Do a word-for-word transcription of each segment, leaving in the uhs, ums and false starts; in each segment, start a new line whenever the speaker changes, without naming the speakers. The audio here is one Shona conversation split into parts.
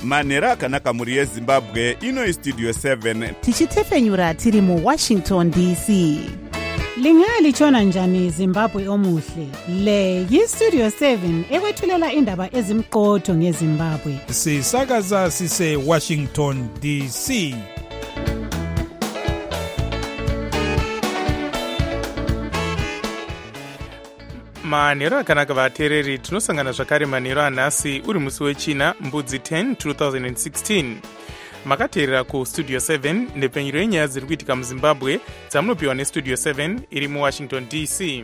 manhero akanaka mhuri yezimbabwe. Ino istudio seven
tichitefenyura tiri muwashington D C. Lingalitshona njani Zimbabwe omuhle? Le yistudio seven ekwethulela indaba ezimqotho ngeZimbabwe.
Sisakaza sise Washington D C.
manhero akanaka vateereri, tinosangana zvakare manhero anhasi uri musi wechina mbudzi ten twenty sixteen. makateerera kustudio seven nepfenyuro yenyaya dziri kuitika muzimbabwe dzamunopiwa nestudio seven iri muwashington D C.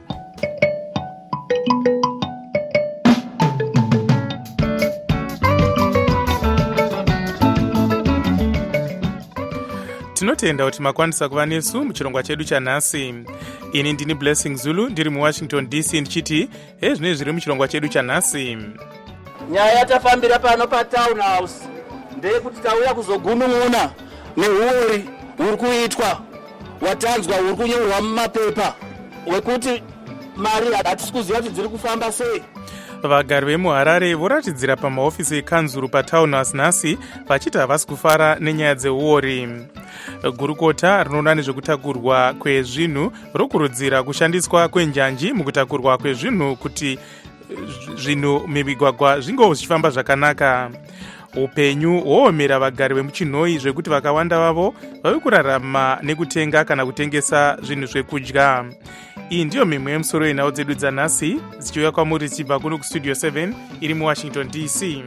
tinotenda kuti makwanisa kuva nesu muchirongwa chedu chanhasi. ini ndini Blessing Zulu ndiri muwashington D C ndichiti hezvinei zviri muchirongwa chedu chanhasi.
nyaya yatafambira pano patown house ndeyekuti tauya kuzogunun'una nehuori huri kuitwa watanzwa huri kunyorwa mumapepa wekuti mari hatisi kuziva kuti dziri kufamba sei.
vagari vemuharare voratidzira pamahofisi ekanzuru patown house nhasi vachiti havasi kufara nenyaya dzeuori. gurukota rinoona nezvekutakurwa kwezvinhu rokurudzira kushandiswa kwenjanji mukutakurwa kwezvinhu kuti zvinhu mumigwagwa zvingo zvichifamba zvakanaka. upenyu hwoomera vagari vemuchinhoi zvekuti vakawanda vavo vave kurarama nekutenga kana kutengesa zvinhu zvekudya. iyi ndiyo mimwe yemusoro yenhau dzedu dzanhasi dzichiuya kwamuri dzichibva kuno kustudio seven iri muwashington D C.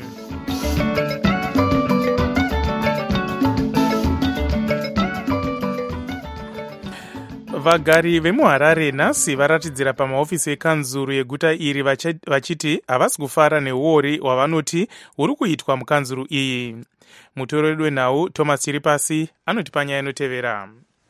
vagari vemuharare nhasi varatidzira pamahofisi ekanzuru yeguta iri vachiti havasi kufara neuori hwavanoti huri kuitwa mukanzuru iyi. mutoro wedu wenhau Thomas Chiripasi anotipa nyaya inotevera.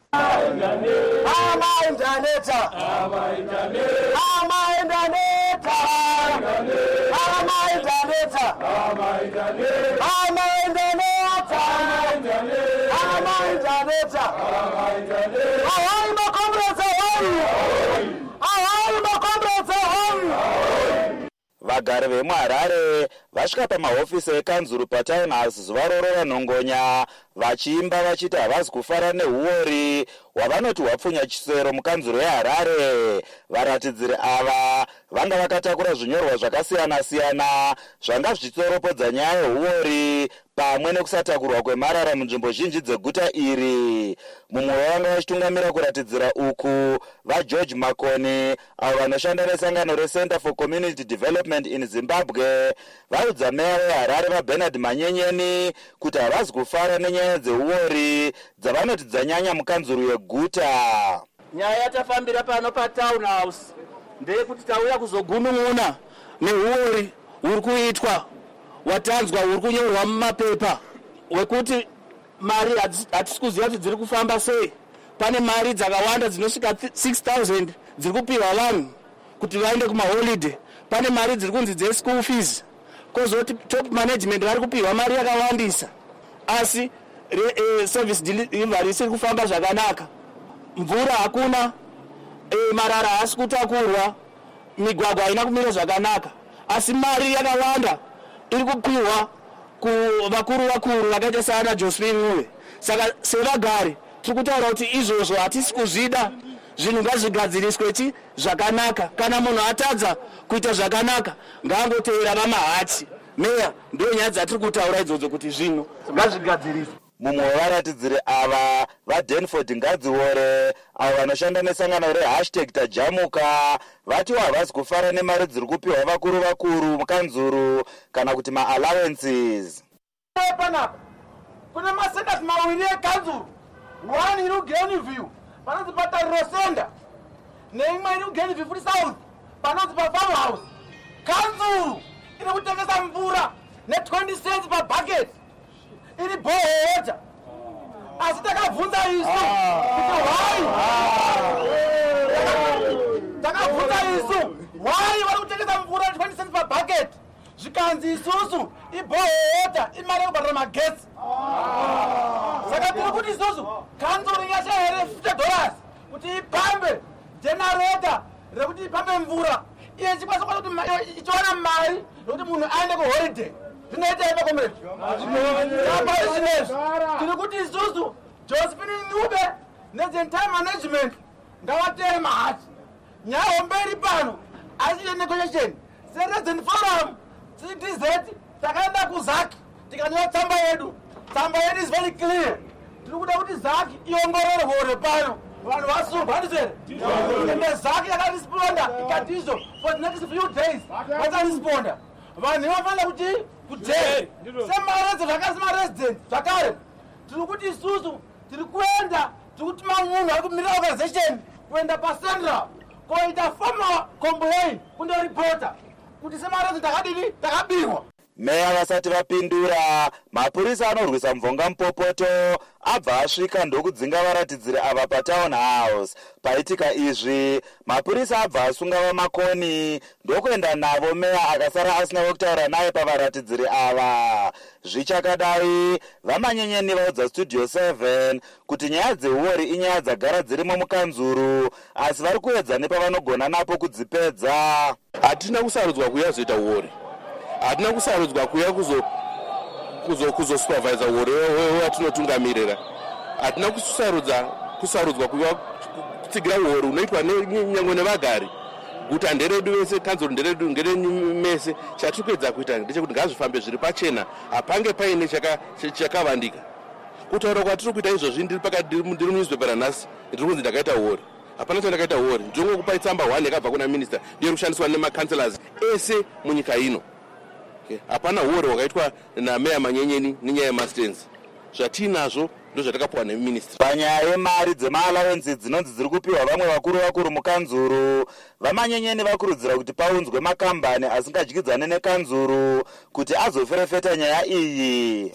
vagari vemuharare vasvika pamahofisi ekanzuru patown house zuva roro vanhongonya vachiimba vachiti havasi kufara neuori hwavanoti hwapfunya chisero mukanzuru yeharare. varatidziri ava vanga vakatakura zvinyorwa zvakasiyana-siyana zvanga zvichitoropodza nyaya yeuori pamwe nekusatakurwa kwemarara munzvimbo zhinji dzeguta iri. mumwe wavanga vachitungamira kuratidzira uku vageorge Makoni avo vanoshanda nesangano recenter for community development in Zimbabwe vaudza meya weharare vaBernard Manyenyeni kuti havasi kufara nenyaya dzeuori dzavanoti dzanyanya mukanzuru yeguta. nyaya yatafambira pano patown house ndeyekuti tauya kuzogunun'una nehuori huri kuitwa watanzwa huri kunyorwa mumapepa wekuti mari hatisi kuziva kuti dziri kufamba sei. pane mari dzakawanda dzinosvika six thousand dziri kupiwa vanhu kuti vaende kumaholiday. pane mari dziri kunzi dzeschool fees, kozoti top management vari kupiwa mari yakawandisa asi e, service delivery isiri kufamba zvakanaka. mvura hakuna, e, marara haasi kutakurwa, migwagwa haina kumira zvakanaka, asi mari yakawanda iri kupiwa kuvakuru vakuru vakaita saana Josephine Muve. saka sevagari tiri kutaura kuti izvozvo hatisi kuzvida. zvinhu ngazvigadziriswe chi zvakanaka. kana munhu atadza kuita zvakanaka ngaangotevera vamahati. meya ndo nyaya dzatiri kutaura idzodzo kuti zvinhu ngazvigadziriswe. mumwe wevaratidziri ava vaDenford Ngadziwore avo vanoshanda nesangano rehashtag tajamuka vatiwo havasi kufara nemari dziri kupiwa vakuru vakuru mukanzuru kana kuti maallowances.
panapa kune masendas mawiri ekanzuru, one iri kuGrenview panonzi patariro center neimwe iri kuGrenview futi south panonzi pafarm house. kanzuru iri kutengesa mvura ne20 cents pabucket iri bohota, asi takabvunza isu kuti why takabvunza isu why vari kutengesa mvura ne20 cents pabucket zvikanzi isusu ibohota imari yekubhadhara magetsi. saka tiri kuti isusu kanzuru ingasha here fifty dollars kuti ipambe generator rekuti ipambe mvura iye chikwanisa kuti ichiwana mari yekuti munhu aende kuholiday. Zvinoita ipa comrade. Apa izvinezvi tiri kuti isusu Josephine Ncube neentire management ngavatere mahati. Nyaya mberi pano achite negotiation. Citizen Forum C D Z takaenda kuZaki tikanyora tsamba yedu. Tsamba yedu is very clear. Tiri kuda kuti Zaki iongororwe pano. Vanhu vasungwa handisere. Ende Zaki yakaresponda ikatizo for the next few days. Vacharesponda. Vanhu vafanira kuti kudheri semaredzo zvakasemaresident zvakare tiri kuti isusu tiri kuenda tiri kutuma munhu ari kumirira organization kuenda pacentral koita formal complain kundoripota kuti semaredzo takadini takabirwa.
Meya vasati vapindura, mapurisa anorwisa mvonga mupopoto abva asvika ndokudzinga varatidziri ava patown house. Paitika izvi, mapurisa abva asunga vamakoni ndokuenda navo meya akasara asina wekutaura naye pavaratidziri ava. Zvichakadai, vamanyenyeni vaudza Studio seven kuti nyaya dzeuori inyaya dzagara dzirimo mukanzuru, asi vari kuedza nepavanogona napo kudzipedza.
Hatina kusarudzwa kuya kuzoita uori. Hatina kusarudzwa kuya kuzo kuzo kuzo supervisor uori watinotungamirira. Hatina kusarudza kusarudzwa kuya kutsigira uori unoitwa nyangwe nevagari. Guta nderedu vese, kanzuru nderedu ngerenyu mese. Chatikuedza kuita ndechekuti ngazvifambe zviri pachena, hapange paine chakavandika. Kutaura kwatiri kuita izvozvi ndiri pakati ndiri munewspaper nhasi ndiri kunzi ndakaita uori. Hapana chandakaita uori. Ndinongokupai tsamba one yakabva kuna minister ndiyo kushandiswa nemakanselors ese munyika ino. Hapana uori wakaitwa nameya manyenyeni nenyaya yemastenzi. Zvatinazvo ndozvatakapuwa neministry.
Panyaya yemari dzemaallowances dzinonzi dziri kupiwa vamwe vakuru vakuru mukanzuru, vamanyenyeni vakurudzira kuti paunzwe makambani asingadyidzane nekanzuru kuti azoferefeta nyaya iyi.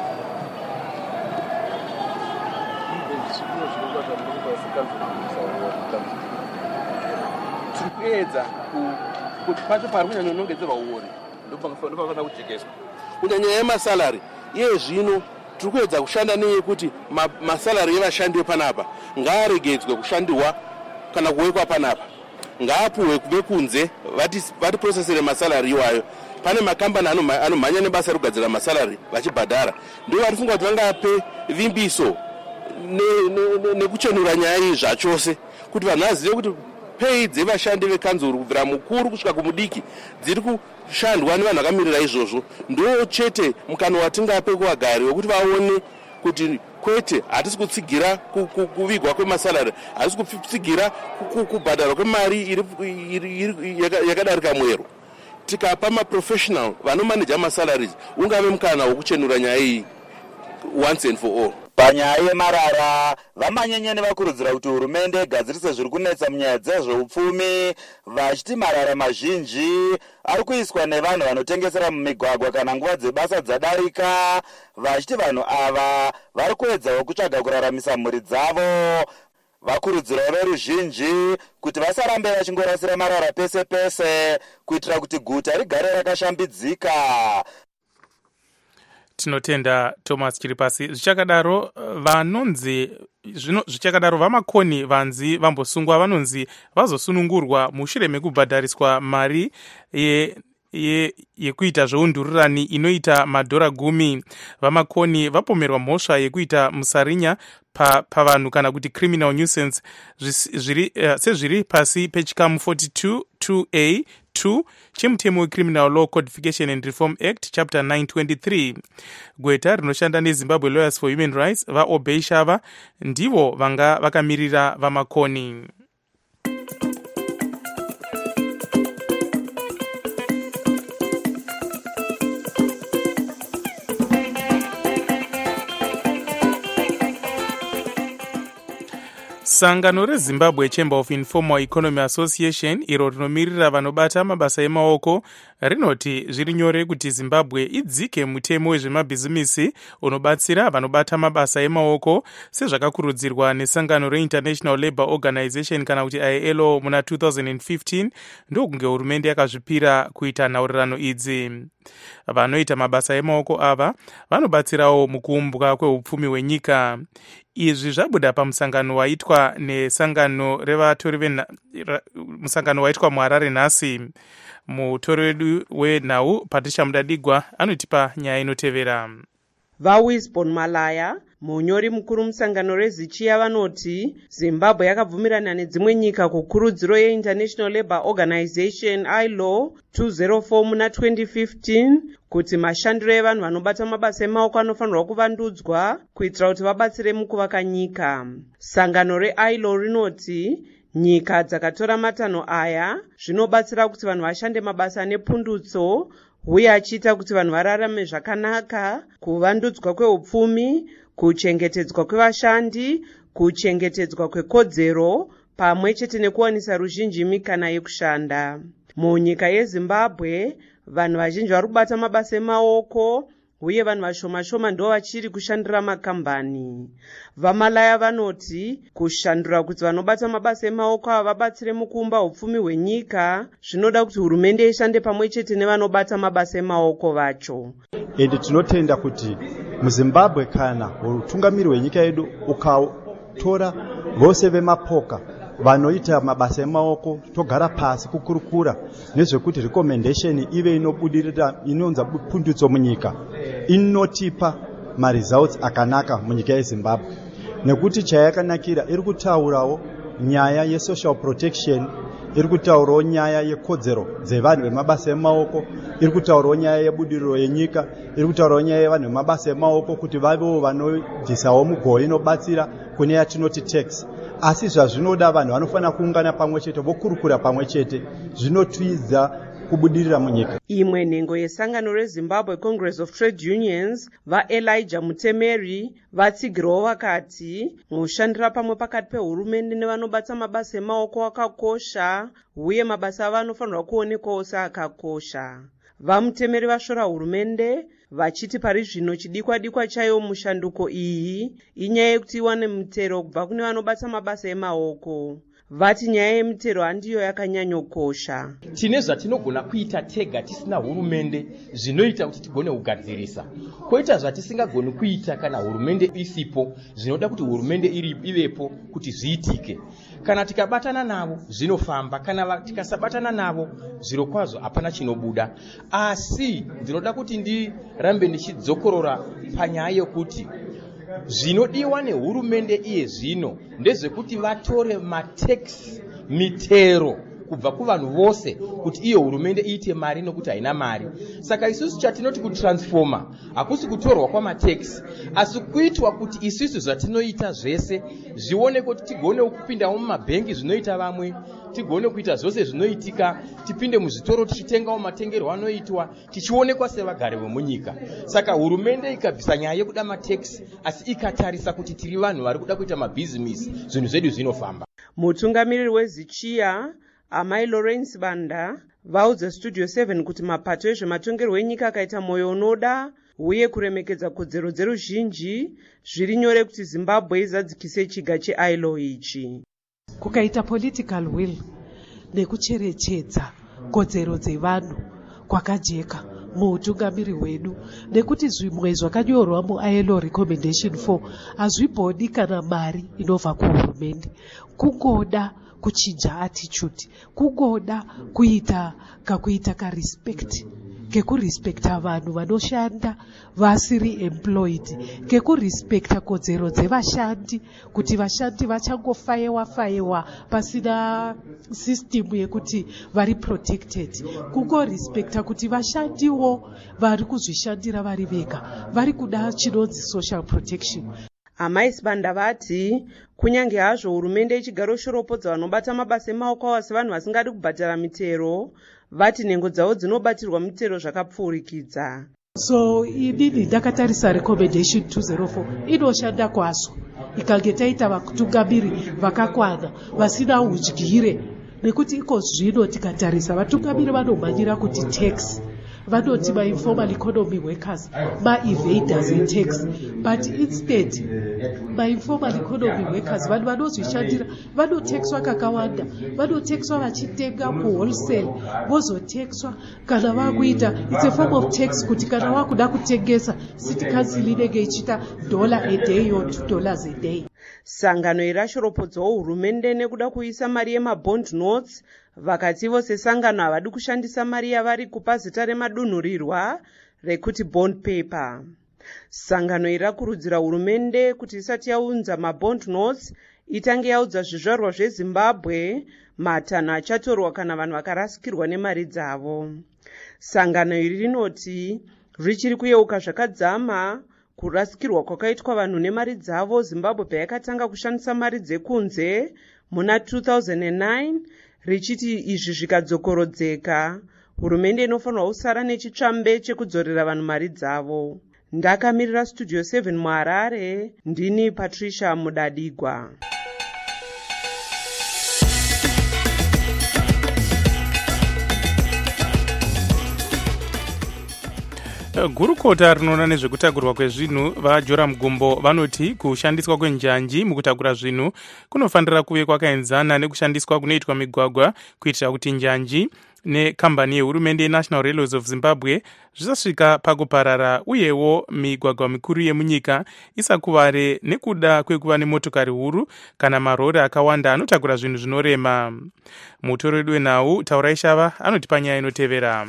Tikuedza kuti pacho pari kunyanya unongedzerwa uori ndopafanira kujekeswa kunyanya yemasalari iye zvino tiri kuedza kushanda neyekuti masalari evashandi vepanapa ngaaregedzwe kushandirwa kana kuwekwa panapa, ngaapuhwe kubve kunze vatiprosesere masalari iwayo. Pane makambani anomhanya nebasa rekugadzira masalari vachibhadhara, ndivo vari kuti vangape vimbiso nekuchenura nyaya iyi zvachose kuti vanhu vazive kuti pei dzevashandi vekanzuru kubvira mukuru kusvika kumudiki dziri kushandwa nevanhu vakamirira izvozvo. Ndo chete mukana watingape kuvagari wekuti vaone kuti kwete hatisi kutsigira kuvigwa kwemasalari, hatisi kutsigira kubhadharwa kwemari yakadarika mwero. Tikapa maprofessional vanomaneja masalaries ungave mukana wokuchenura nyaya iyi once and for all.
Panyaya yemarara, vamanyenyeni vakurudzira kuti hurumende igadzirise zviri kunetsa munyaya dzezveupfumi, vachiti marara mazhinji ari kuiswa nevanhu vanotengesera mumigwagwa kana nguva dzebasa dzadarika, vachiti vanhu ava vari kuedzawo kutsvaga kuraramisa mhuri dzavo. Vakurudzirawo veruzhinji kuti vasarambe vachingorasira marara pese pese kuitira kuti guta rigare rakashambidzika.
Tinotenda Thomas Chiripasi. Zvichakadaro vanonzi zvino zvichakadaro vamakoni vanzi vambosungwa vanonzi vazosunungurwa mushure mekubhadhariswa mari ye ye yekuita zveundururani inoita madhora gumi. Vamakoni vapomerwa mhosva yekuita musarinya pa pavanhu kana kuti criminal nuisance zviri uh, sezviri pasi pechikamu forty-two two A two chemutemo weCriminal Law Codification and Reform Act chapter nine twenty-three. Gweta rinoshanda neZimbabwe Lawyers for Human Rights vaObey Shava ndivo vanga vakamirira vamakoni. Sangano reZimbabwe Chamber of Informal Economy Association iro rinomirira vanobata mabasa emaoko rinoti zviri nyore kuti Zimbabwe idzike mutemo wezvemabhizimisi unobatsira vanobata mabasa emaoko sezvakakurudzirwa nesangano reInternational Labour Organization kana kuti I L O muna two thousand fifteen ndokunge hurumende yakazvipira kuita nhaurirano idzi. Vanoita mabasa emaoko ava vanobatsirawo mukuumbwa kweupfumi hwenyika. Izvi zvabuda pamusangano waitwa nesangano revatori musangano waitwa muHarare nhasi. Mutori wedu wenhau Patricia Mudadigwa anotipa nyaya inotevera.
VaWisbon Malaya, munyori mukuru musangano reZichia, vanoti Zimbabwe yakabvumirana nedzimwe nyika kukurudziro yeInternational Labour Organization I L O two oh four muna twenty fifteen kuti mashandiro evanhu vanobata mabasa emaoko anofanirwa kuvandudzwa kuitira kuti vabatsire mukuvaka nyika. Sangano reI L O rinoti nyika dzakatora matanho aya zvinobatsira kuti vanhu vashande mabasa nepundutso uye achiita kuti vanhu vararame zvakanaka, kuvandudzwa kweupfumi, kuchengetedzwa kwevashandi, kuchengetedzwa kwekodzero pamwe chete nekuwanisa ruzhinji mikana yekushanda. Munyika yeZimbabwe vanhu vazhinji vari kubata mabasa emaoko uye vanhu vashoma shoma ndo vachiri kushandira makambani. VaMalaya vanoti kushandura kuti vanobata mabasa emaoko ava vabatsire mukuumba upfumi hwenyika zvinoda kuti hurumende ishande pamwe chete nevanobata mabasa emaoko vacho.
Ende tinotenda kuti muZimbabwe kana utungamiri hwenyika yedu ukatora vose vemapoka vanoita mabasa emaoko togara pasi kukurukura nezvekuti recommendation ive inobudirira inonza pundutso munyika, inotipa maresults akanaka munyika yeZimbabwe. Nekuti chayakanakira iri kutaurawo nyaya yesocial protection, iri kutaurawo nyaya yekodzero dzevanhu vemabasa emaoko, iri kutaurawo nyaya yebudiriro yenyika, iri kutaurawo nyaya yevanhu vemabasa emaoko kuti vavewo vanobvisawo mugoi inobatsira kune yatinoti tax. Asi zvazvinoda vanhu vanofanira kuungana pamwe chete vokurukura pamwe chete, zvinotwidza kubudirira munyika.
Imwe nhengo yesangano reZimbabwe Congress of Trade Unions, vaElijah Mutemeri, vatsigirawo vakati mushandira pamwe pakati pehurumende nevanobata mabasa emaoko akakosha uye mabasa avo anofanirwa kuonekwawo seakakosha. VaMutemeri vashora hurumende vachiti pari zvino chidikwa-dikwa chayo mushanduko iyi inyaya yekuti iwane mutero kubva kune vanobata mabasa emaoko. Vati nyaya yemutero handiyo yakanyanyokosha.
Tine zvatinogona kuita tega tisina hurumende zvinoita kuti tigone kugadzirisa. Koita zvatisingagoni kuita kana hurumende isipo zvinoda kuti hurumende iri ivepo kuti zviitike. Kana tikabatana navo zvinofamba, kana tikasabatana navo zviro kwazvo hapana chinobuda. Asi ndinoda kuti ndirambe ndichidzokorora panyaya yokuti zvinodiwa nehurumende iye zvino ndezvekuti vatore matax, mitero kubva kuvanhu vose kuti iyo hurumende iite mari nokuti haina mari. Saka isusu chatinoti kutransforma hakusi kutorwa kwamatax, asi kuitwa kuti isusu zvatinoita zvese zvione kuti tigone kupindawo mumabhengi zvinoita vamwe, tigone kuita zvose zvinoitika, tipinde muzvitoro tichitengawo matengerwo anoitwa, tichionekwa sevagari vemunyika. Saka hurumende ikabvisa nyaya yekuda matax asi ikatarisa kuti tiri vanhu vari kuda kuita mabhizinesi, zvinhu zvedu zvinofamba.
Mutungamiriri weZichia Amai Lawrence Banda vaudza Studio seven kuti mapato ezvematongerwo enyika akaita mwoyo unoda uye kuremekedza kodzero dzeruzhinji zviri nyore kuti Zimbabwe izadzikise chiga cheI L O ichi.
Kukaita political will nekucherechedza kodzero dzevanhu kwakajeka muutungamiri hwedu, nekuti zvimwe zvakanyorwa muI L O recommendation four hazvibhodi kana mari inobva kuhurumende, kungoda kuchinja attitude, kungoda kuita kakuita karespect, kekurispekta vanhu vanoshanda vasiri employed, kekurispekta kodzero dzevashandi kuti vashandi vachangofayewa fayewa pasina system yekuti vari protected, kungorispekta kuti vashandiwo vari kuzvishandira vari vega vari kuda chinonzi social protection.
Amai Sibanda vati kunyange hazvo hurumende ichigaro shoropodza vanobata mabasa emaoko avo sevanhu vasingadi kubhadhara mitero, vati nhengo dzavo dzinobatirwa mitero zvakapfuurikidza.
So inini ndakatarisa recommendation two oh four inoshanda kwazvo, ikange taita vatungamiri vakakwana vasina udyire, nekuti iko zvino tikatarisa vatungamiri vanomhanyira kuti tax vanoti ma-informal economy workers ma-evaders e-tax, but instead ma-informal economy workers vanhu vanozvishandira vanotekswa kakawanda, vanotekswa vachitenga kuwholesale vozotekswa kana vakuita, it's a form of tax kuti kana wakuda kutengesa city council inenge ichiita dollar a day or two dollars a day.
Sangano irashoropodzawo hurumende nekuda kuisa mari yemabond notes, vakati vose sangano havadi kushandisa mari yavari kupa zita remadunhurirwa rekuti bond paper. Sangano irakurudzira hurumende kuti isati yaunza mabond notes itange yaudza zvizvarwa zveZimbabwe matanho achatorwa kana vanhu vakarasikirwa nemari dzavo. Sangano iri rinoti richiri kuyeuka zvakadzama kurasikirwa kwakaitwa vanhu nemari dzavo Zimbabwe payakatanga kushandisa mari dzekunze muna two thousand nine, richiti izvi zvikadzokorodzeka hurumende inofanirwa kusara nechitsvambe chekudzorera vanhu mari dzavo. Ndakamirira Studio seven muHarare, ndini Patricia Mudadigwa.
Gurukota rinoona nezvekutakurwa kwezvinhu vajora mugombo vanoti kushandiswa kwenjanji mukutakura zvinhu kunofanira kuve kwakaenzana nekushandiswa kunoitwa migwagwa kuitira kuti njanji nekambani yehurumende yeNational Railways of Zimbabwe zvisasvika pakuparara, uyewo migwagwa mikuru yemunyika isakuvare nekuda kwekuva nemotokari huru kana marori akawanda anotakura zvinhu zvinorema. Mutoro wedu wenhau Taurai Shava anoti panyaya inotevera.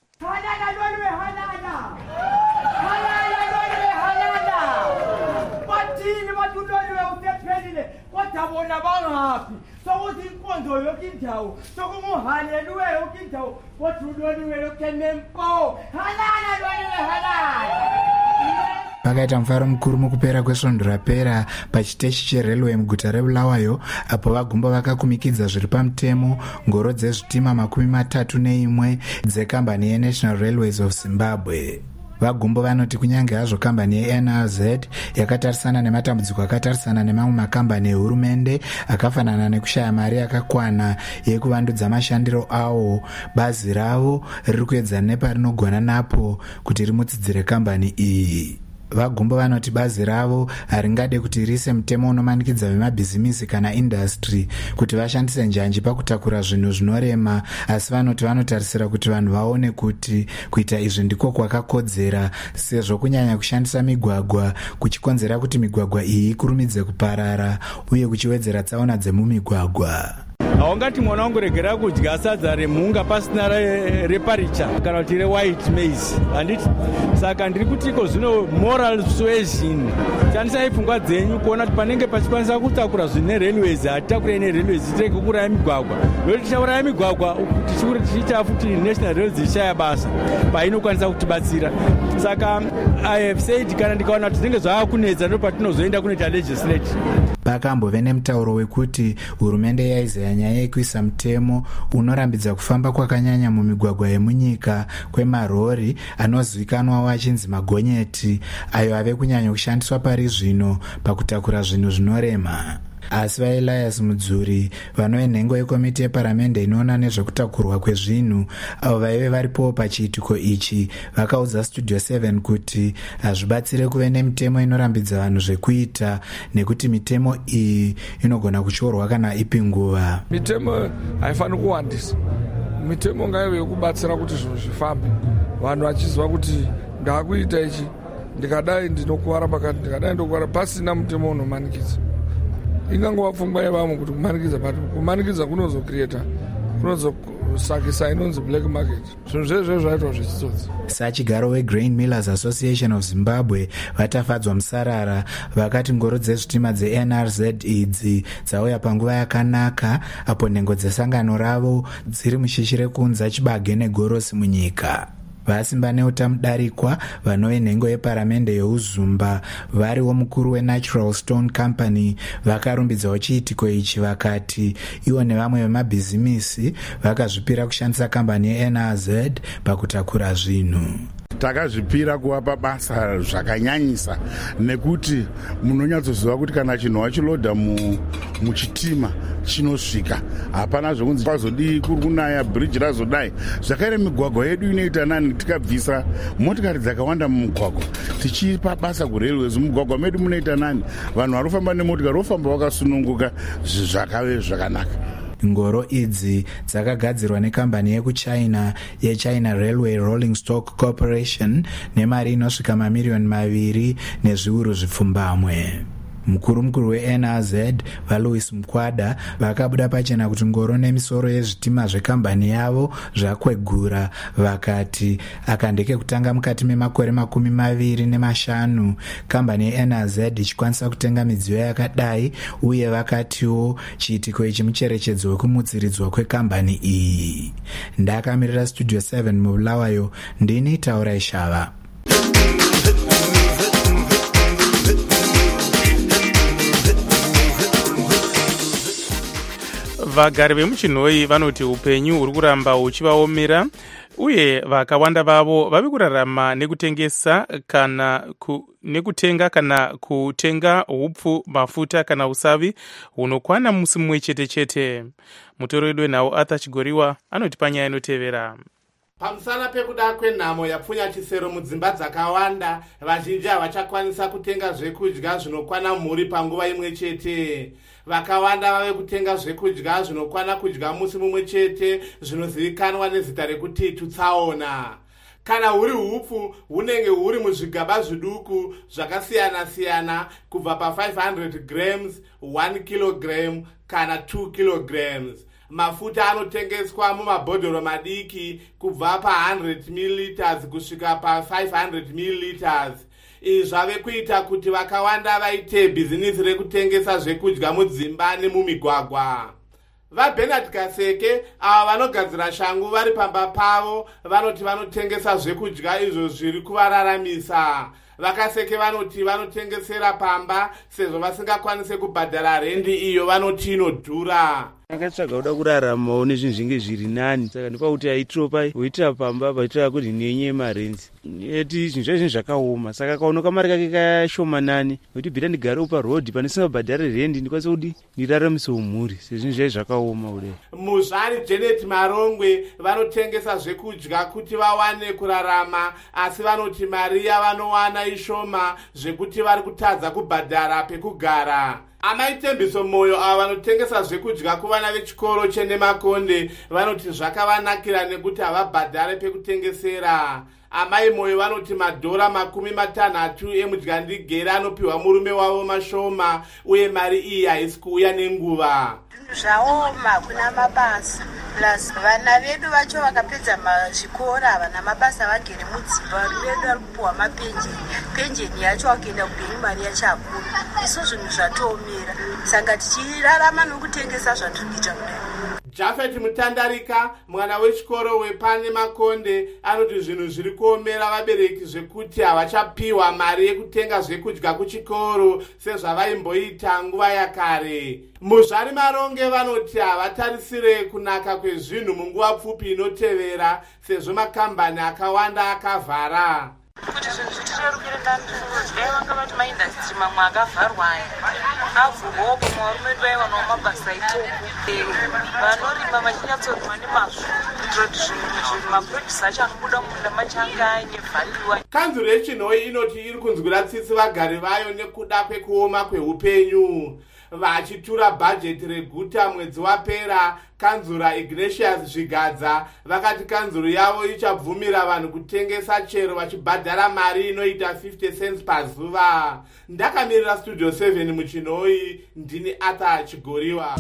Tabona bangapi sokuthi inkonzo yokindawo sokumuhaleluwe yokindawo koduloniwe yokenempo halala lwaniwe halala.
Pakaita mufaro mukuru mukupera kwesvondo rapera pachiteshi cherelwe muguta reBulawayo, apo vagombo vakakumikidza zviri pamutemo ngoro dzezvitima makumi matatu neimwe dzekambani yeNational Railways of Zimbabwe. Vagombo vanoti kunyange hazvo kambani yeN R Z yakatarisana nematambudziko akatarisana nemamwe makambani ehurumende akafanana nekushaya mari yakakwana yekuvandudza mashandiro awo, bazi ravo riri kuedzana neparinogona napo kuti rimutsidzire kambani iyi. Vagombo vanoti bazi ravo haringade kuti rise mutemo unomanikidza vemabhizimisi kana industry kuti vashandise njanji pakutakura zvinhu zvinorema, asi vanoti vanotarisira kuti vanhu vaone kuti kuita izvi ndiko kwakakodzera, sezvo kunyanya kushandisa migwagwa kuchikonzera kuti migwagwa iyi ikurumidze kuparara uye kuchiwedzera tsaona dzemumigwagwa.
Haungati mwana wangu regera kudya sadza remhunga pasina reparicha kana kuti rewhite maize, handiti? Saka ndiri kutiko zvino moral suasion, shandisai pfungwa dzenyu kuona kuti panenge pachikwanisa kutakura zvinhu nerailways hatitakure nerailways titirege kuuraya migwagwa, nokuti tichauraya migwagwa tichiita futi national railways ishaya basa painokwanisa kutibatsira. Saka I have said kana ndikaona kuti zvinenge zvaakunetsa ndo patinozoenda kunoita legislate.
Pakambove nemutauro wekuti hurumende yaizaya nyaya yekuisa mutemo unorambidza kufamba kwakanyanya mumigwagwa yemunyika kwemarori anozivikanwawo achinzi magonyeti, ayo ave kunyanya kushandiswa pari zvino pakutakura zvinhu zvinorema. Asi vaElias Mudzuri vanove nhengo yekomiti yeparamende inoona nezvekutakurwa kwezvinhu avo vaive varipo pachiitiko ichi vakaudza Studio seven kuti hazvibatsire kuve nemitemo inorambidza vanhu zvekuita nekuti mitemo iyi inogona kutyorwa kana ipi nguva.
Mitemo haifaniri kuwandisa, mitemo ngaive yekubatsira kuti zvinhu zvifambe, vanhu vachiziva kuti ndakuita ichi ndikadai ndinokuwara pakati ndikadai ndinokuwara pasina mutemo unomanikidza. Ingangova pfungwa yevamwe kuti kumanikidza, but kumanikidza kunozocreata kunozosakisa inonzi black market, zvinhu zvezvo zvaitwa zvechitsotsi.
Sachigaro weGrain Millers Association of Zimbabwe vatafadzwa musarara, vakati ngoro dzezvitima dzeN R Z idzi dzauya panguva yakanaka apo nhengo dzesangano ravo dziri mushishire kunza chibage negorosi munyika. Vasimba neutamudarikwa vanove nhengo yeparamende yeuzumba variwo mukuru weNatural Stone Company vakarumbidzawo chiitiko ichi vakati ivo nevamwe vemabhizimisi vakazvipira kushandisa kambani yeN R Z pakutakura zvinhu.
takazvipira kuvapa basa zvakanyanyisa, nekuti munonyatsoziva kuti kana chinhu wachilodha muchitima chinosvika. Hapana zvokunzi pazodii kuri kunaya bridge razodai. Zvakaire migwagwa yedu inoita nani tikabvisa motikari dzakawanda mumugwagwa tichipa basa kurailways. Mugwagwa medu munoita nani, vanhu varofamba nemotikari rofamba vakasununguka, zvakave zvakanaka.
Ngoro idzi dzakagadzirwa nekambani yekuchina yeChina Railway Rolling Stock Corporation nemari inosvika mamiriyoni maviri nezviuru zvipfumbamwe. Mukuru mukuru we-N R Z vaLouis Mkwada vakabuda pachena kuti ngoro nemisoro yezvitima zvekambani yavo zvakwegura, vakati aka ndeke kutanga mukati memakore makumi maviri nemashanu kambani ye-N R Z ichikwanisa kutenga midziyo yakadai, uye vakatiwo chiitiko ichi mucherechedzo wekumutsiridzwa kwekambani iyi. Ndakamirira Studio seven mubulawayo, ndini Taura Ishava.
Vagari vemuchinhoi vanoti upenyu huri kuramba huchivaomera, uye vakawanda vavo vavi kurarama nekutengesa kana ku, nekutenga kana kutenga hupfu, mafuta kana usavi hunokwana musi mumwe chete chete. Mutoro wedu wenhau Arthur Chigoriwa anoti panyaya inotevera.
Pamusana pekuda kwenhamo yapfunya chisero mudzimba dzakawanda, vazhinji havachakwanisa kutenga zvekudya zvinokwana mhuri panguva imwe chete. Vakawanda vave kutenga zvekudya zvinokwana kudya musi mumwe chete, zvinozivikanwa nezita rekuti tutsaona. Kana huri hupfu hunenge huri muzvigaba zviduku zvakasiyana siyana kubva pa five hundred grams, one kilogram kana two kilograms. Mafuta anotengeswa mumabhodhoro madiki kubva pa one hundred milliliters kusvika pa five hundred milliliters. Izvi zvave kuita kuti vakawanda vaite bhizinisi rekutengesa zvekudya mudzimba nemumigwagwa. VaBernard Kaseke ava vanogadzira shangu vari pamba pavo vanoti vanotengesa zvekudya izvo zviri kuvararamisa. VaKaseke vanoti vanotengesera pamba sezvo vasingakwanise kubhadhara rendi iyo vanoti inodhura.
Akatsvaga kuda kuraramawo nezvinhu zvinge zviri nani, saka ndipauti aitiro pai woitira pamba paitira kuti nyenye marenzi eti zvinhu zvazvinhu zvakaoma, saka kaunoka mari kake kashoma nani kuti bhira ndigarewo parodhi pane singabhadhare rendi ndikwanise kuti ndiraramisewo mhuri sezvinhu zvai zvakaoma kudai.
Muzvari Janet Marongwe vanotengesa zvekudya kuti vawane kurarama, asi vanoti mari yavanowana ishoma zvekuti vari kutadza kubhadhara pekugara. Amai Tembiso Moyo ava vanotengesa zvekudya kuvana vechikoro chene Makonde vanoti zvakavanakira nekuti havabhadhare pekutengesera. Amai Moyo vanoti madhora makumi matanhatu emudyandigera anopiwa murume wavo mashoma, uye mari iyi haisi kuuya nenguva.
Zvaoma kuna mabasa plus vana vedu vacho vakapedza zvikora vana mabasa vagere mudzimba, vedu vari kupuwa mapenjeni, penjeni yacho wakuenda kubengi mari yacho hakuna. Isu zvinhu zvatoomera, saka tichirarama nokutengesa zvatinoita kudai.
Jafet Mutandarika mwana wechikoro wepane Makonde anoti zvinhu zviri kuomera vabereki zvekuti havachapiwa mari yekutenga zvekudya kuchikoro sezvavaimboita nguva yakare. Muzvari Maronge vanoti havatarisire kunaka kwezvinhu munguva pfupi inotevera sezvo makambani akawanda akavhara.
Kuti zvinhu zvitirerukire ndandizai vanga vati maindastri mamwe akavharwa avhurwawo pamwe varume vedu vaivanawo mabasa ikoko vanorima vachinyatsorima nemazvo kuitira kuti zvinhu maprodhusi acho anobuda munda machange aine vhaliwa.
Kanzuro yechinhoi inoti iri kunzwira tsitsi vagari vayo nekuda kwekuoma kweupenyu. Vachitura bhajeti reguta mwedzi wapera, kanzura Ignatius Zvigadza vakati kanzuro yavo ichabvumira vanhu kutengesa chero vachibhadhara mari inoita fifty cents pazuva. Ndakamirira Studio seven muchinhoi, ndini Arthur Chigoriwa.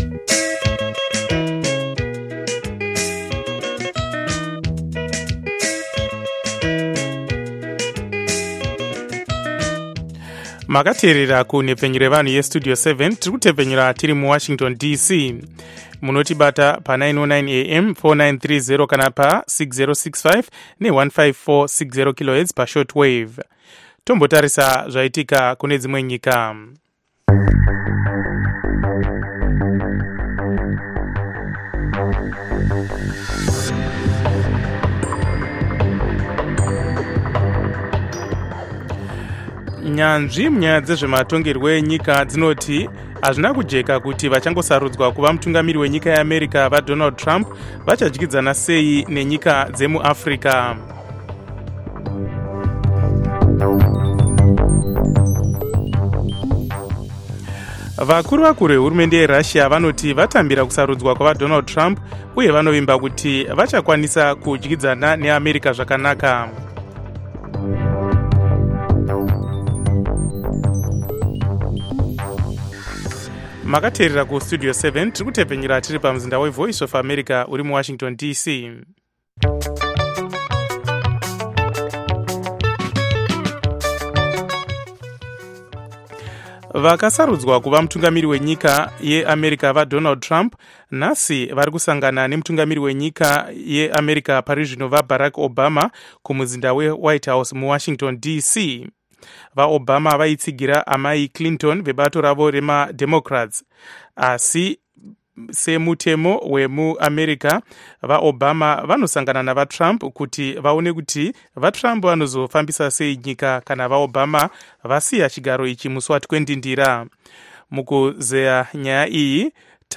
Makateerera kunhepfenyu revanhu yestudio seven, tiri kutepfenyura tiri muWashington D C. Munotibata pa nine oh nine A M four nine three zero kana pa six zero six five ne one five four six zero kilohertz pa shortwave. Tombotarisa zvaitika kune dzimwe nyika. nyanzvi munyaya dzezvematongerwo enyika dzinoti hazvina kujeka kuti vachangosarudzwa kuva mutungamiri wenyika yeamerica vadonald trump vachadyidzana sei nenyika dzemuafrica. vakuru vakuru vehurumende yerussia vanoti vatambira kusarudzwa kwavadonald trump uye vanovimba kuti vachakwanisa kudyidzana neamerica zvakanaka. makateerera kustudio seven tiri kutepfenyera tiri pamuzinda wevoice of america uri muwashington D C. vakasarudzwa kuva mutungamiri wenyika yeamerica vadonald trump nhasi vari kusangana nemutungamiri wenyika yeamerica pari zvino vabarack obama kumuzinda wewhite house muwashington D C. vaobama vaitsigira amai clinton vebato ravo remademocrats, asi semutemo wemuamerica vaobama vanosangana navatrump kuti vaone kuti vatrump vanozofambisa sei nyika kana vaobama vasiya chigaro ichi musi watikwendindira. mukuzeya nyaya iyi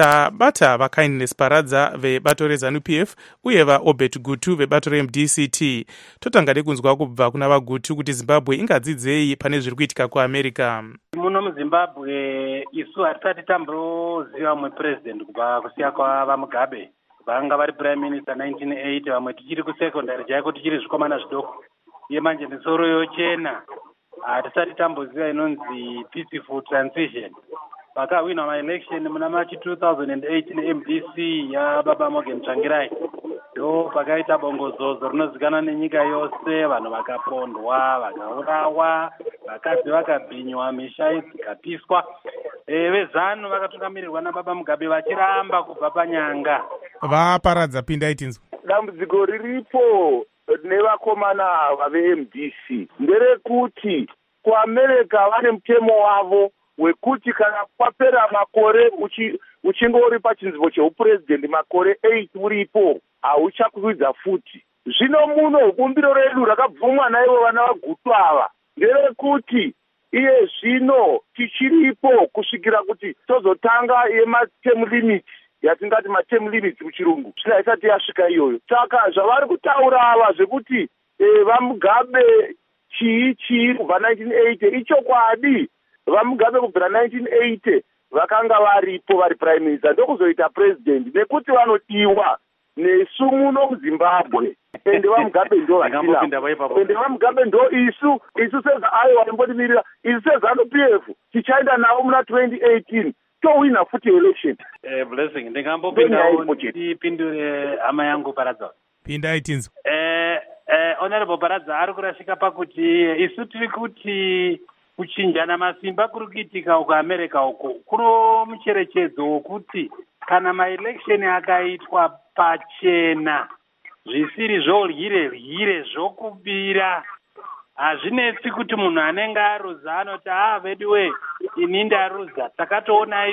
tabata vakindness paradza vebato reZANU-P F uye vaobet gutu vebato reM D C T. totanga nekunzwa kubva kuna vagutu kuti zimbabwe ingadzidzei pane zviri kuitika kuamerica.
muno muzimbabwe isu hatisati tamboziva mumwe president kubva kusiya kwavamugabe vanga vari prime minister nineteen eighty, vamwe tichiri kusekondari chaiko tichiri zvikomana zvidoko. iye manje misoro yochena hatisati tamboziva inonzi peaceful transition. vakawinwa maelection muna machi two thousand eight neM D C yababa Morgan Tsvangirai, ndo pakaita bongozozo rinozikanwa nenyika yose. vanhu vakapondwa, vakaurawa, vakadzi vakabhinywa, misha dzikapiswa. e, vezanu vakatungamirirwa nababa Mugabe vachiramba kubva panyanga.
vaparadza pindai tinzwa.
dambudziko riripo nevakomana ava veM D C nderekuti kuamerica vane mutemo wavo wekuti kana kwapera makore uchi, uchinge uri pachinzvimbo cheupurezidendi makore eight uripo hauchakwidza futi. zvino muno bumbiro redu rakabvumwa naivo vana vagutu ava nderekuti iye zvino tichiripo kusvikira kuti tozotanga yematerm limit yatingati materm limit muchirungu zvino haisati yasvika iyoyo. saka zvavari kutaura ava zvekuti e, vamugabe chii chii kubva nineteen eighty ichokwadi. vamugabe kubvira nineteen eighty vakanga varipo vari prime minister ndokuzoita president nekuti vanodiwa nesu muno muzimbabwe. ende vamugabe ndo ende vamugabe ndo isu isu sezaiowa imbodimirira isu seZANU-P F tichaenda navo muna twenty eighteen towina futi election.
eh, blessing ndingambopindawo ndipindure hama yangu paradza.
pindai tinzwa.
eh, eh, honorable paradza ari kurasika pakuti isu tiri kuti kuchinjana masimba kuri kuitika uko america uko kuno mucherechedzo wokuti kana maelection akaitwa pachena zvisiri zvoryire ryire zvokubira hazvinetsi kuti munhu anenge aruza anoti ah veduwe ini ndaruza. takatoona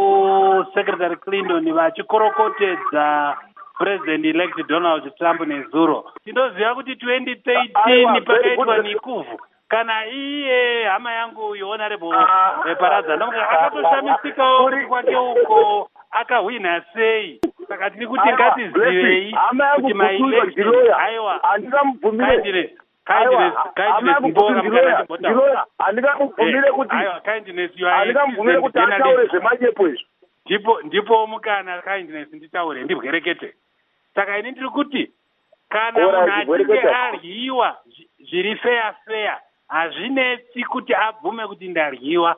isu secretary Clinton vachikorokotedza president elect Donald Trump nezuro. tinoziva kuti twenty thirteen pakaitwa nikuvhu kana iye hama yangu honorable paradza ndomuka akatoshamisikawo kuti kwake uko akahwina sei. saka tiri kuti ngatizivei kuti maelection aiwa kindness kindness kindness mbonga mukana chibota
handingamubvumire kuti
aiwa kindness you
handingamubvumire kuti ataure zvemanyepo izvo.
ndipo ndipo mukana kindness nditaure ndibwerekete. saka ini ndiri kuti kana munhu achinge aryiwa zviri fair fair hazvinetsi kuti abvume kuti ndaryiwa.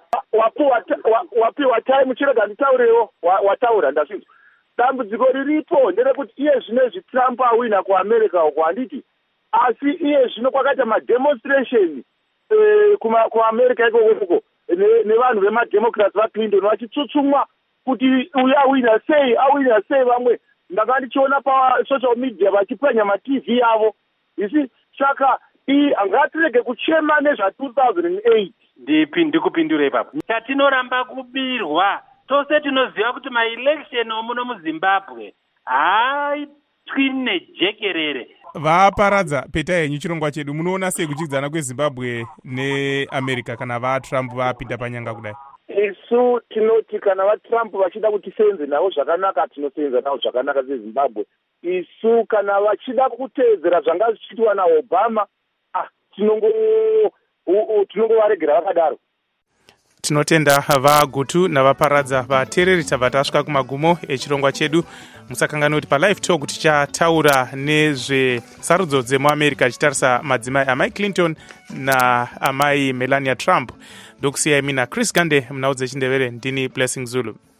wapiwa time chirega nditaurewo wataura ndazvinzwa. dambudziko riripo nderekuti iye zvino zvitrump awina kuamerica uko handiti asi iye zvino kwakaita mademonstration kuamerica ikoko nevanhu vemademocrats vaclinton vachitsutsumwa kuti uye awina sei awina sei. vamwe ndanga ndichiona pasocial media vachipwanya matv avo isi. saka iyi angatirege kuchema nezva two thousand eight.
ndipi ndikupindura ipapo. chatinoramba kubirwa tose tinoziva kuti maelection omuno muzimbabwe haitwi nejekerere.
vaparadza peta yenyu chirongwa chedu, munoona sei kuchidzana kwezimbabwe neamerica kana vatrump vapinda panyanga kudai?
Isu tinoti kana vatrump vachida kuti tisenze navo zvakanaka, tinosenza navo zvakanaka sezimbabwe. Isu kana vachida kuteedzera zvanga zvichiitwa naobama, ah, tinongovaregera vakadaro.
Tinotenda vagutu navaparadza vateereri tabva tasvika kumagumo echirongwa chedu. Musakanganwe kuti palive talk tichataura nezvesarudzo dzemuamerica tichitarisa madzimai amai Clinton naamai Melania Trump. Ndokusiyai mina Chris Gande, munhau dzechindevere. Ndini Blessing Zulu.